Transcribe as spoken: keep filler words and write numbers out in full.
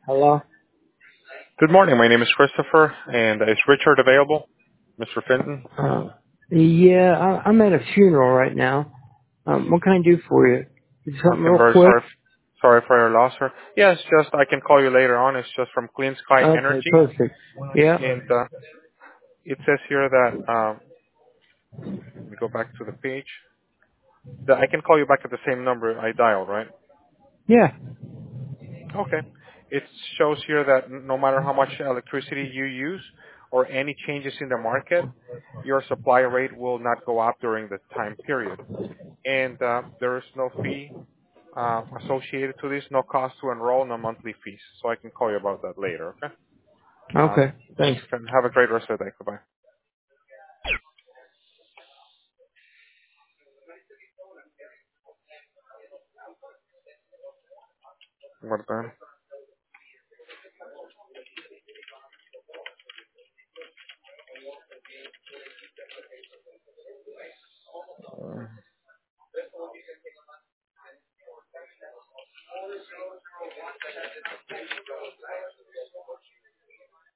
Hello? Good morning. My name is Christopher, and is Richard available? Mister Fenton? Uh, yeah, I, I'm at a funeral right now. Um, what can I do for you? Is something Okay, I'm real very quick? sorry. Sorry for your loss, sir. Yes, just I can call you later on. It's just from Clean Sky Okay, Energy, perfect. Yeah. and uh, it says here that um, let me go back to the page. That I can call you back at the same number I dialed, right? Yeah. Okay. It shows here that n- no matter how much electricity you use or any changes in the market, your supply rate will not go up during the time period. And uh, there is no fee uh, associated to this, no cost to enroll, no monthly fees. So I can call you about that later, okay? Um, Okay. Thanks. Mister Fenton, have a great rest of the day. Goodbye. What then?